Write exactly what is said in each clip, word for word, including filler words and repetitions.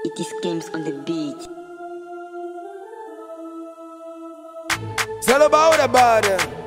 It is games on the beat. C'est le bas ou le bad?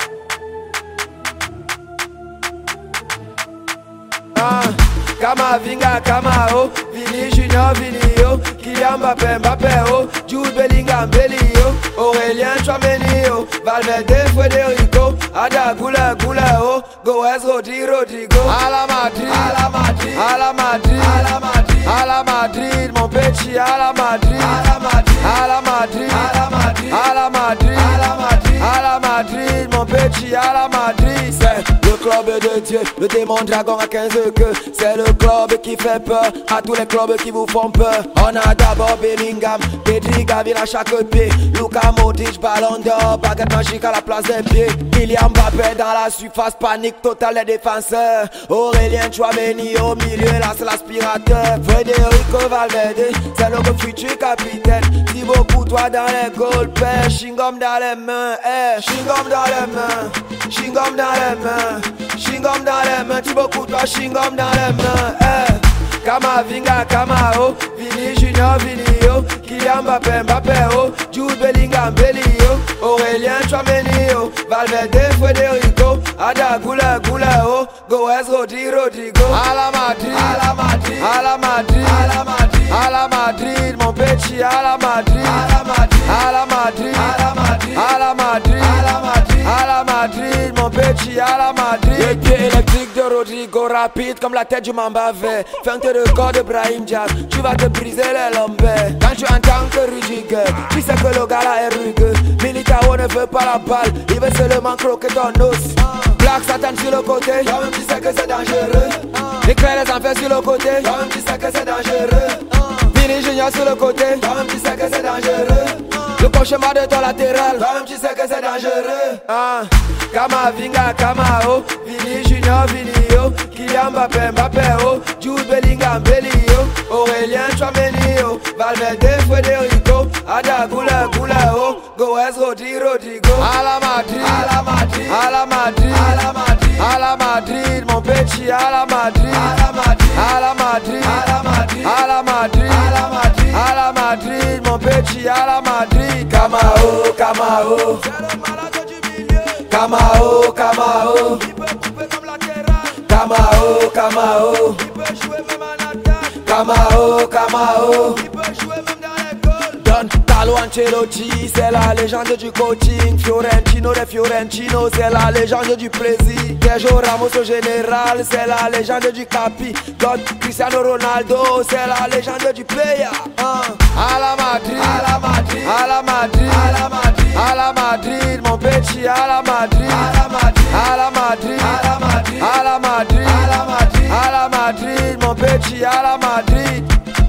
Ah, Kama Vinga, Kama O, Vini Junior, Vini O, Kylian Mbappé, Mbappé O, Jude Bellingham, Belly O, Aurélien Tchouameni O, Valverde, Federico, Ada Gula, Gula O, Goes, Rodri, Rodrigo, à la Madrid, à la Madrid, à la Madrid, à la Madrid, à la Madrid, mon petit, à la Madrid, à la Madrid, à la Madrid, à la Madrid, à la Madrid, à la Madrid, à la Madrid, mon petit, à la Madrid, c'est le club de Dieu, le démon dragon à quinze queues, c'est le club qui fait peur à tous les clubs qui vous font peur. On a d'abord Bellingham, Pedri, Gavin à chaque pied, Luka Modric, Ballon d'Or, baguette magique à la place des pieds, Kylian Mbappé dans la surface, panique totale des défenseurs, Aurélien Tchouameni au milieu, là c'est l'aspirateur, Federico Valverde, c'est notre futur capitaine, Thibaut Courtois dans les goals, père, Chingom dans les mains, eh, Chingom dans les mains, Chingom dans les mains, Chingom dans les mains, Thibaut Courtois, Chingom dans les mains, eh. Kama Vinga, Kama O, Vini Junior, Vini O, Kylian Mbappé, Mbappé O, Jude Bellingham, Belly O, Aurélien Tchouameni O, Valverde, Federico, Ada Gula, Gula O, Goes, Rodri, Rodrigo, à la Madrid, à la Madrid, à la Madrid, à la Madrid, à la Madrid, mon petit, à la Madrid, à la Madrid, à la Madrid, à la Madrid, à la Madrid, à la Madrid, à la Madrid, mon petit, à la Madrid. Le pied électrique de Rodrigo, rapide comme la tête du Mamba vert, feinte de corps de Brahim Diaz, tu vas te briser les lombaires. Quand tu entends que Rudiger, tu sais que le gars là est rugueux. Militao ne veut pas la balle, il veut seulement croquer ton os. Black Satan sur le côté, toi-même tu sais que c'est dangereux. Éclair les enfers sur le côté, toi-même tu sais que c'est dangereux. Vini Junior sur le côté, toi-même tu sais que c'est dangereux. Le cauchemar de ton latéral, toi-même tu sais que c'est dangereux. Ah, Kama Vinga, Kama O, Vini Junior, Vini O, Kylian Mbappé, Mbappé O, Jude Bellingham, Belly O, Aurélien Tchouameni O, Valverde, Federico, Ada Gula, Gula O, Goes, Rodri, Rodrigo, à la Madrid, à la Madrid, à la Madrid, à la Madrid, à la Madrid, mon petit, à la Madrid, à la Madrid, à la Madrid, à la Madrid, à la Madrid, à la Madrid, à la Madrid, mon petit, à la Madrid. Kama O, Kama O, c'est le malade du milieu. Kama O, Kama O, il peut couper comme latéral. Kama O, Kama O, il peut jouer même en attaque. Kama O, Kama O, il peut jouer même dans les goals. Don Carlo Ancelotti, c'est la légende du coaching. Fiorentino de Fiorentino, c'est la légende du plaisir. Sergio Ramos au général, c'est la légende du capi. Don Cristiano Ronaldo, c'est la légende du player. uh. À la Madrid, à la Madrid, à la Madrid, à la Madrid, à la Madrid, mon petit, à la Madrid, à la Madrid, à la Madrid, à la Madrid, à la Madrid, à la Madrid, à la Madrid, mon petit, à la Madrid.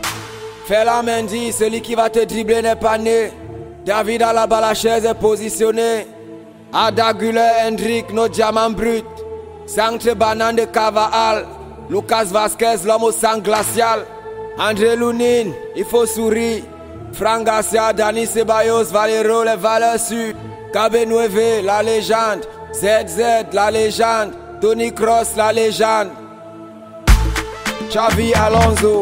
Fais la Mendy, celui qui va te dribbler n'est pas né. David à la balle, la chaise est positionnée. Ada Gula, Hendrick, nos diamants bruts. Sancte Banane de Cavall, Lucas Vasquez, l'homme au sang glacial. André Lounine, il faut sourire. Franck Garcia, Dani Ceballos, Valero, les valeurs sud. Cabenueve, la légende. Z Z, la légende. Tony Kroos, la légende. Xavi Alonso.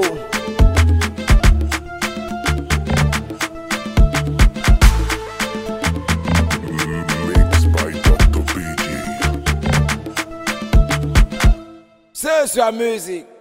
C'est sa musique.